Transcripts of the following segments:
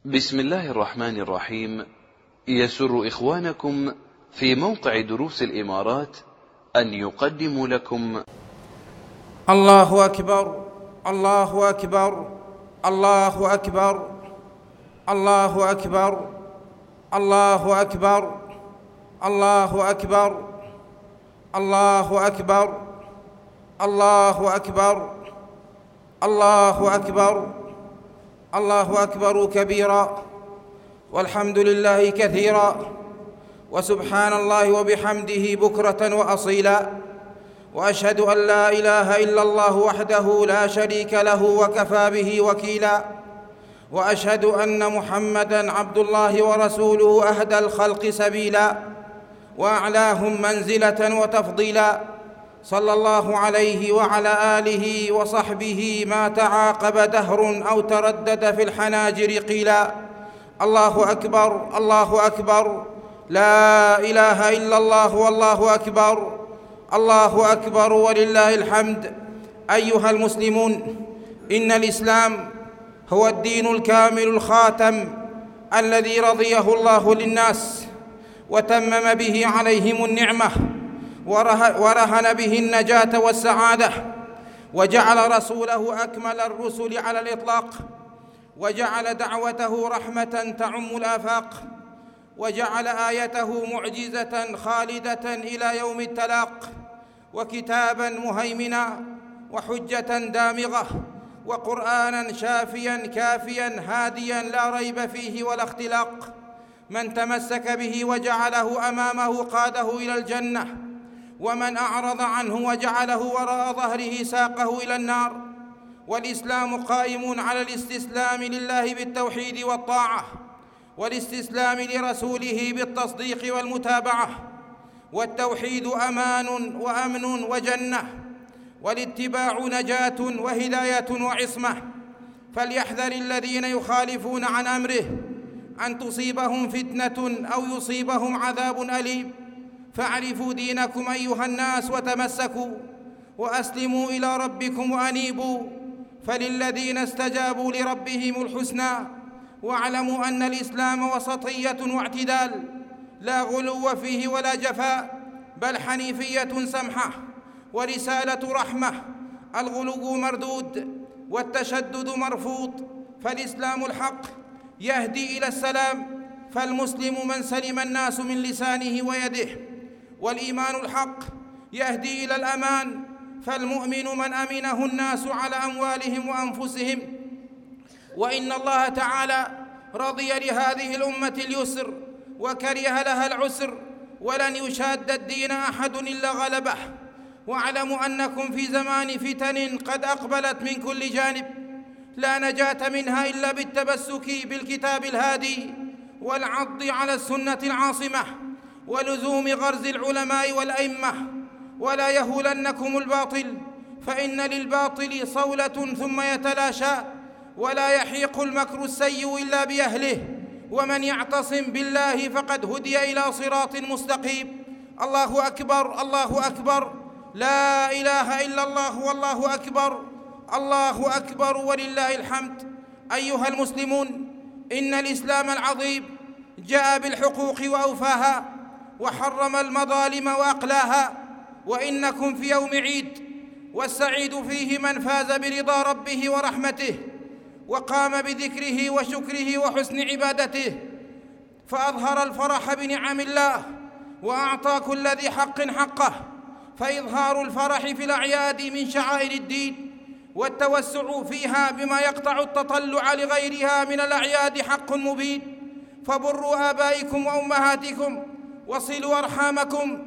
بسم الله الرحمن الرحيم. يسر إخوانكم في موقع دروس الإمارات أن يقدموا لكم الله أكبر الله أكبر الله أكبر الله أكبر الله أكبر الله أكبر الله أكبر الله أكبر الله أكبر الله أكبر كبيرا، والحمد لله كثيرا، وسبحان الله وبحمده بكرة وأصيلا، وأشهد أن لا إله إلا الله وحده لا شريك له وكفى به وكيلا، وأشهد أن محمدًا عبد الله ورسوله أهدى الخلق سبيلا وأعلاهم منزلة وتفضيلا، صلى الله عليه وعلى آله وصحبه ما تعاقب دهر أو تردد في الحناجر قيلا. الله أكبر الله أكبر، لا إله إلا الله والله أكبر، الله أكبر ولله الحمد. أيها المسلمون، إن الإسلام هو الدين الكامل الخاتم الذي رضيه الله للناس وتمم به عليهم النعمة ورهن به النجاة والسعادة، وجعل رسوله أكمل الرسل على الإطلاق، وجعل دعوته رحمة تعم الآفاق، وجعل آيته معجزة خالدة إلى يوم التلاق، وكتابا مهيمنا، وحجة دامغة، وقرآنا شافيا كافيا هاديا لا ريب فيه ولا اختلاق. من تمسك به وجعله أمامه قاده إلى الجنة، ومن أعرض عنه وجعله وراء ظهره ساقه إلى النار. والإسلام قائم على الاستسلام لله بالتوحيد والطاعة، والاستسلام لرسوله بالتصديق والمتابعة. والتوحيد أمان وأمن وجنة، والاتباع نجاة وهداية وعصمة. فليحذر الذين يخالفون عن أمره أن تصيبهم فتنة أو يصيبهم عذاب أليم. فاعرفوا دينكم أيها الناس وتمسكوا، وأسلموا إلى ربكم وأنيبوا، فللذين استجابوا لربهم الحسنى. واعلموا أن الإسلام وسطية واعتدال، لا غلو فيه ولا جفاء، بل حنيفية سمحة ورسالة رحمة. الغلو مردود والتشدد مرفوض، فالإسلام الحق يهدي إلى السلام، فالمسلم من سلم الناس من لسانه ويده. والإيمان الحق يهدي إلى الأمان، فالمؤمن من أمنه الناس على أموالهم وأنفسهم. وإن الله تعالى رضي لهذه الأمة اليسر وكره لها العسر، ولن يشاد الدين أحد إلا غلبه. واعلموا أنكم في زمان فتن قد أقبلت من كل جانب، لا نجاة منها إلا بالتمسك بالكتاب الهادي، والعض على السنة العاصمة، ولزوم غرز العلماء والأئمة. ولا يهولنكم الباطل، فإن للباطل صولة ثم يتلاشى، ولا يحيق المكر السيء إلا بأهله. ومن يعتصم بالله فقد هدي إلى صراط مستقيم. الله أكبر الله أكبر، لا إله إلا الله والله أكبر، الله أكبر ولله الحمد. أيها المسلمون، إن الإسلام العظيم جاء بالحقوق وأوفاها، وحرم المظالم وأقلاها. وإنكم في يوم عيد، والسعيد فيه من فاز برضا ربه ورحمته، وقام بذكره وشكره وحسن عبادته، فأظهر الفرح بنعم الله، وأعطى كل ذي حق حقه. فإظهار الفرح في الأعياد من شعائر الدين، والتوسع فيها بما يقطع التطلع لغيرها من الأعياد حق مبين. فبروا آبائكم وأمهاتكم، وصلوا أرحامكم،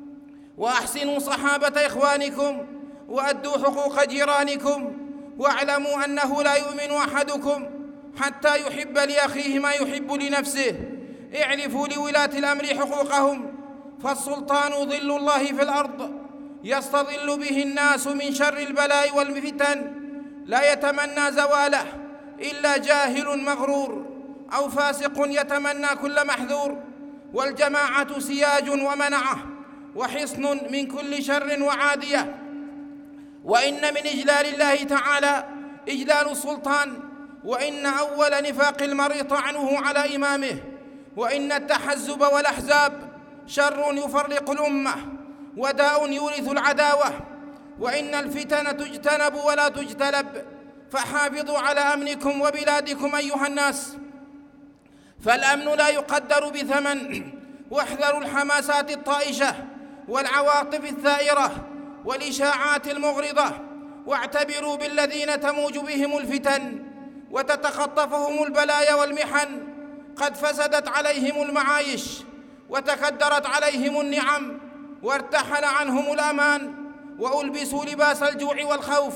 وأحسنوا صحابة إخوانكم، وأدوا حقوق جيرانكم. واعلموا أنه لا يؤمن أحدكم حتى يحب لأخيه ما يحب لنفسه. اعرفوا لولاة الأمر حقوقهم، فالسلطان ظل الله في الأرض، يستظل به الناس من شر البلاء والفتن، لا يتمنى زواله إلا جاهل مغرور أو فاسق يتمنى كل محذور. والجماعة سياج ومنعه، وحصن من كل شر وعادية. وإن من إجلال الله تعالى إجلال السلطان، وإن أول نفاق المرء طعنه على إمامه، وإن التحزب والأحزاب شر يفرق الأمة وداء يورث العداوة، وإن الفتن تجتنب ولا تجتلب، فحافظوا على أمنكم وبلادكم أيها الناس، فالأمن لا يقدر بثمن، واحذروا الحماسات الطائشة والعواطف الثائرة والإشاعات المغرضة، واعتبروا بالذين تموج بهم الفتن وتتخطفهم البلايا والمحن، قد فسدت عليهم المعايش وتكدرت عليهم النعم وارتحل عنهم الأمان وألبسوا لباس الجوع والخوف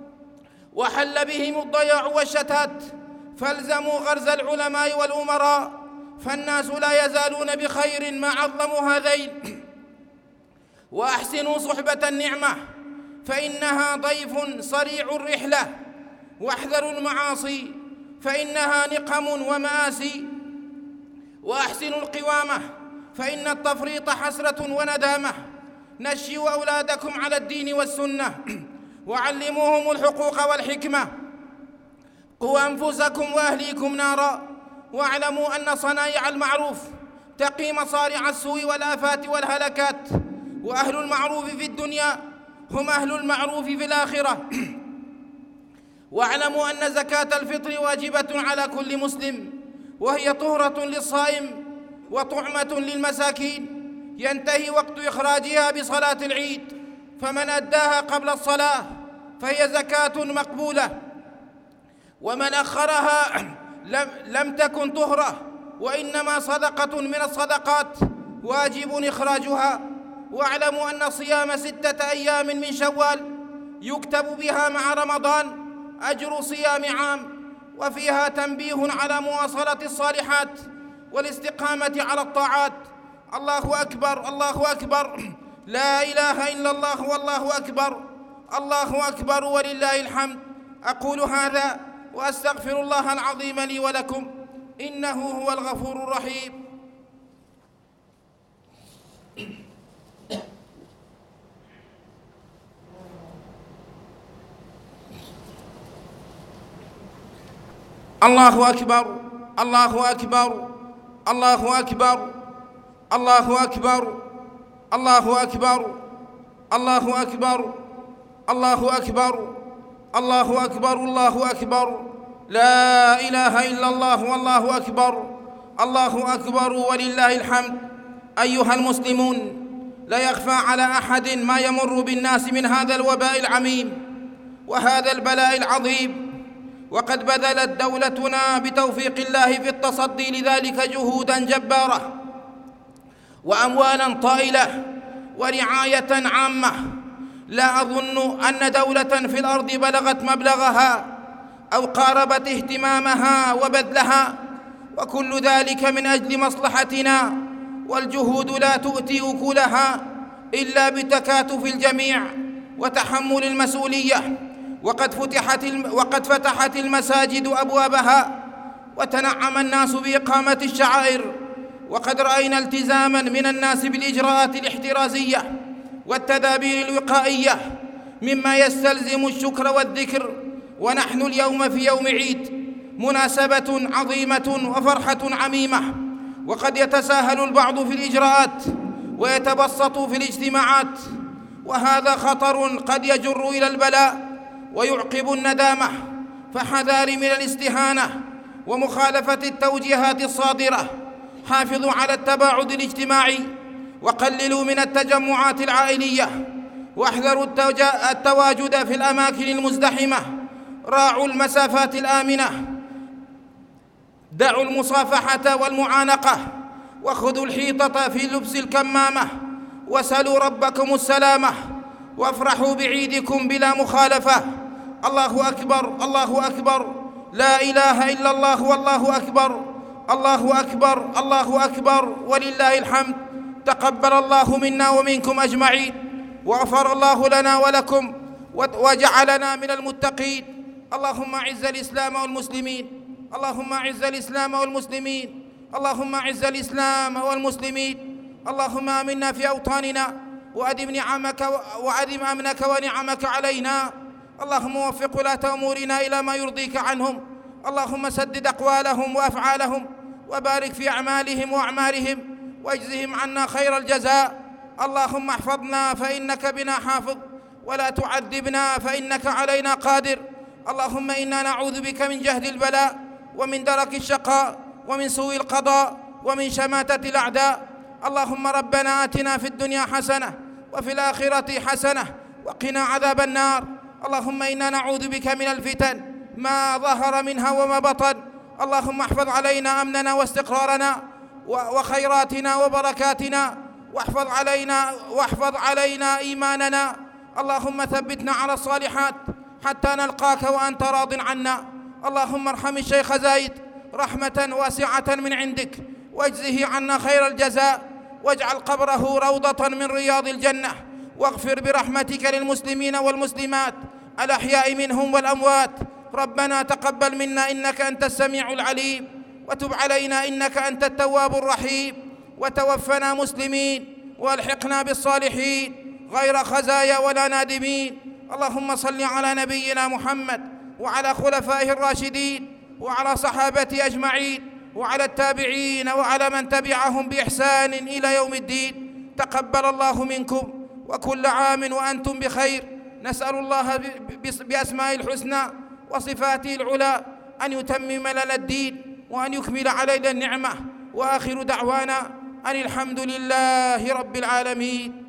وحل بهم الضياع والشتات، فالزموا غرز العلماء والأمراء، فالناس لا يزالون بخير ما عظموا هذين، وأحسنوا صحبة النعمة فإنها ضيف صريع الرحلة، واحذروا المعاصي فإنها نقم ومآسي، وأحسنوا القوامة فإن التفريط حسرة وندامة، نشئوا أولادكم على الدين والسنة وعلموهم الحقوق والحكمة، قوا أنفسكم وأهليكم نارا، واعلموا أن صنائع المعروف تقي مصارع السوء والآفات والهلكات، وأهل المعروف في الدنيا هم أهل المعروف في الآخرة، واعلموا أن زكاة الفطر واجبة على كل مسلم، وهي طهرة للصائم وطعمة للمساكين، ينتهي وقت إخراجها بصلاة العيد، فمن أداها قبل الصلاة فهي زكاة مقبولة، ومن أخرها لم تكن طهرة، وإنما صدقة من الصدقات واجب إخراجها. واعلموا أن صيام 6 أيام من شوال يكتب بها مع رمضان أجر صيام عام، وفيها تنبيه على مواصلة الصالحات والاستقامة على الطاعات. الله أكبر، الله أكبر، لا إله إلا الله والله أكبر، الله أكبر ولله الحمد. أقول هذا وأستغفر الله العظيم لي ولكم، إنه هو الغفور الرحيم. الله أكبر، الله أكبر، الله أكبر، الله أكبر، الله أكبر، الله أكبر، الله أكبر، الله أكبر، الله أكبر، لا إله إلا الله والله أكبر، الله أكبر ولله الحمد. أيها المسلمون، لا يخفى على أحد ما يمر بالناس من هذا الوباء العميم وهذا البلاء العظيم، وقد بذلت دولتنا بتوفيق الله في التصدي لذلك جهوداً جبارة وأموالاً طائلة ورعاية عامة. لا أظن أن دولة في الأرض بلغت مبلغها أو قاربت اهتمامها وبذلها، وكل ذلك من أجل مصلحتنا، والجهود لا تؤتي أكلها إلا بتكاتف الجميع وتحمل المسؤولية. وقد فتحت المساجد أبوابها وتنعم الناس بإقامة الشعائر، وقد رأينا التزاماً من الناس بالإجراءات الاحترازية والتدابير الوقائية مما يستلزم الشكر والذكر. ونحن اليوم في يوم عيد، مناسبة عظيمة وفرحة عميمة، وقد يتساهل البعض في الإجراءات ويتبسط في الاجتماعات، وهذا خطر قد يجر إلى البلاء ويعقب الندامة، فحذار من الاستهانة ومخالفة التوجيهات الصادرة. حافظوا على التباعد الاجتماعي وقللوا من التجمعات العائلية، واحذروا التواجد في الأماكن المزدحمة، راعوا المسافات الآمنة، دعوا المصافحة والمعانقة، وخذوا الحيطة في لبس الكمامة، وسلوا ربكم السلامة، وافرحوا بعيدكم بلا مخالفة. الله أكبر، الله أكبر، لا إله إلا الله والله أكبر، الله أكبر، الله أكبر ولله الحمد. تقبل الله منا ومنكم أجمعين، وغفر الله لنا ولكم، وجعلنا من المتقين. اللهم أعز الإسلام والمسلمين، اللهم أعز الإسلام والمسلمين، اللهم أعز الإسلام والمسلمين. اللهم آمنا في أوطاننا وأدم نعمك وعدم أمنك ونعمك علينا. اللهم وفق ولاة أمورنا إلى ما يرضيك عنهم. اللهم سدد أقوالهم وأفعالهم، وبارك في أعمالهم وأعمارهم، واجزهم عنا خير الجزاء. اللهم احفظنا فإنك بنا حافظ، ولا تعذبنا فإنك علينا قادر. اللهم إنا نعوذ بك من جهد البلاء، ومن درك الشقاء، ومن سوء القضاء، ومن شماتة الأعداء. اللهم ربنا آتنا في الدنيا حسنة وفي الآخرة حسنة وقنا عذاب النار. اللهم إنا نعوذ بك من الفتن ما ظهر منها وما بطن. اللهم احفظ علينا أمننا واستقرارنا وخيراتنا وبركاتنا، واحفظ علينا إيماننا. اللهم ثبتنا على الصالحات حتى نلقاك وأنت راض عنا. اللهم ارحم الشيخ زايد رحمة واسعة من عندك، واجزه عنا خير الجزاء، واجعل قبره روضة من رياض الجنة، واغفر برحمتك للمسلمين والمسلمات الأحياء منهم والأموات. ربنا تقبل منا إنك أنت السميع العليم، وتب علينا إنك أنت التواب الرحيم، وتوفنا مسلمين والحقنا بالصالحين غير خزايا ولا نادمين. اللهم صل على نبينا محمد وعلى خلفائه الراشدين وعلى صحابته أجمعين وعلى التابعين وعلى من تبعهم بإحسان إلى يوم الدين. تقبل الله منكم، وكل عام وأنتم بخير. نسأل الله بأسمائه الحسنى وصفاته العلى أن يتمم لنا الدين وأن يكمل علينا النعمة. وآخر دعوانا أن الحمد لله رب العالمين.